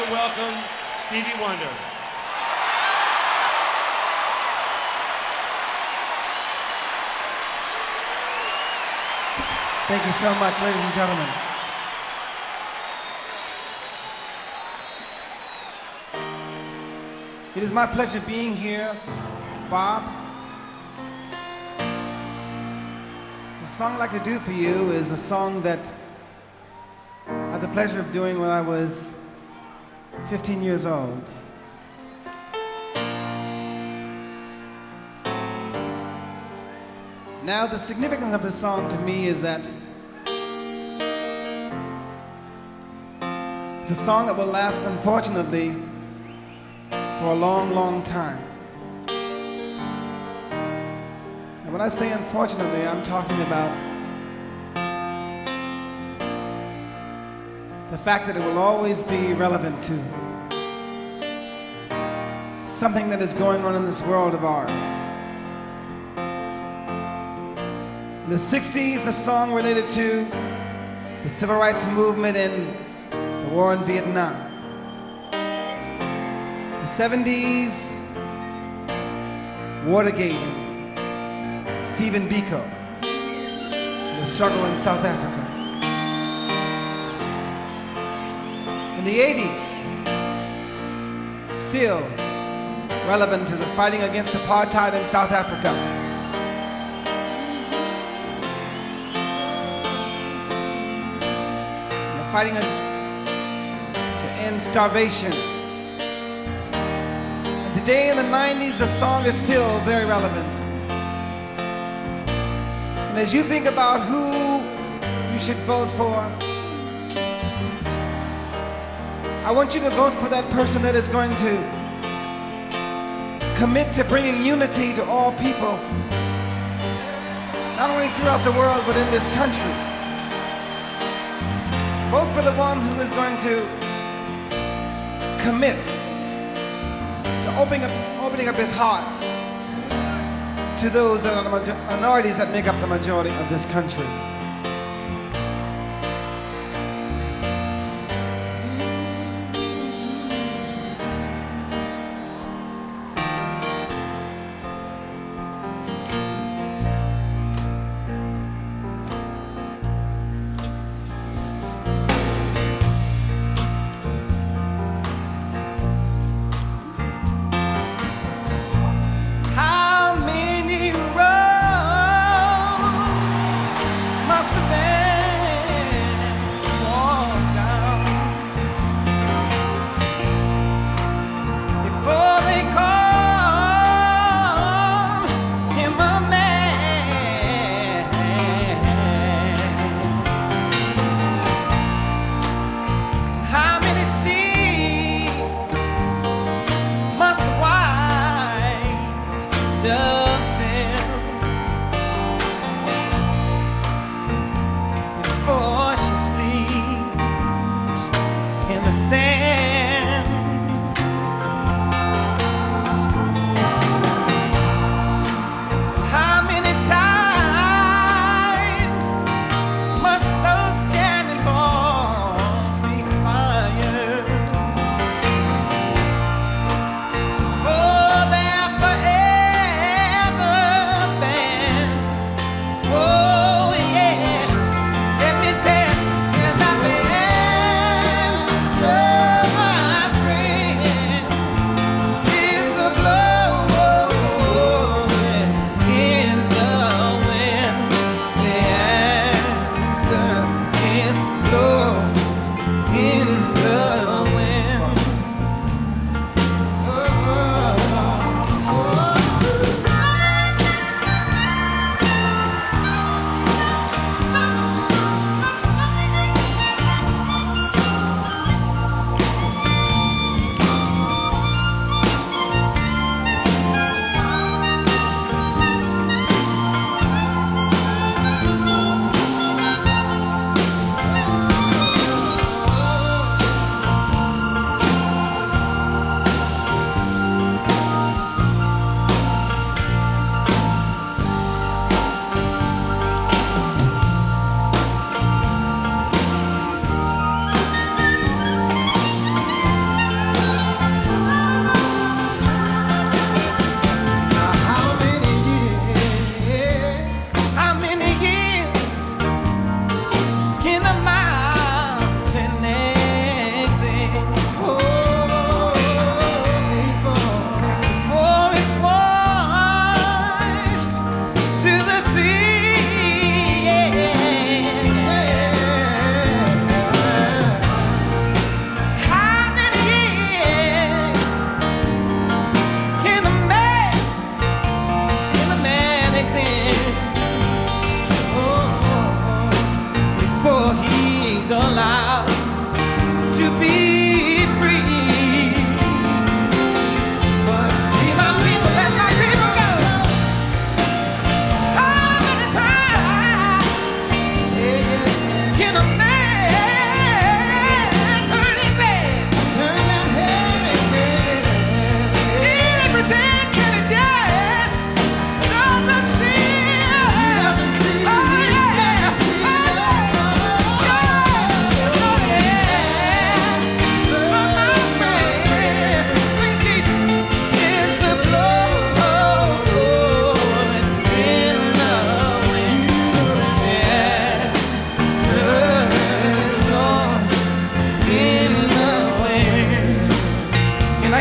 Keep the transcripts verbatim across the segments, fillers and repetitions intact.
welcome Stevie Wonder. Thank you so much, ladies and gentlemen. It is my pleasure being here, Bob. The song I'd like to do for you is a song that I had the pleasure of doing when I was fifteen years old. Now, the significance of this song to me is that it's a song that will last, unfortunately, for a long, long time. And when I say unfortunately, I'm talking about the fact that it will always be relevant to something that is going on in this world of ours. In the sixties, a song related to the civil rights movement and the war in Vietnam. The seventies, Watergate and Stephen Biko, and the struggle in South Africa. In the eighties, still relevant to the fighting against apartheid in South Africa. And the fighting to end starvation. And today in the nineties, the song is still very relevant. And as you think about who you should vote for, I want you to vote for that person that is going to commit to bringing unity to all people, not only throughout the world, but in this country. Vote for the one who is going to commit to opening up, opening up his heart to those that are the major- minorities that make up the majority of this country. How many roads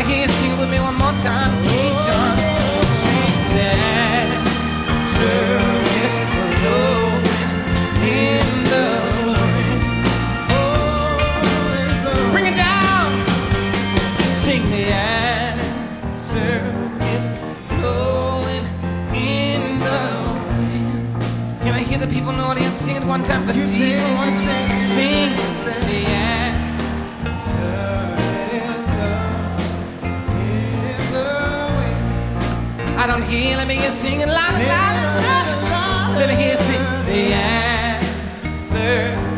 hear you sing with me one more time. Hey, John. Sing that service blowing in the wind. Oh, bring it down. Sing the answer is blowing in the wind. Can I hear the people in the audience sing it one time for Steve? Sing, sing the answer is blowing in the wind. I don't hear, let me hear singing loud and loud. Let me hear sing the answer.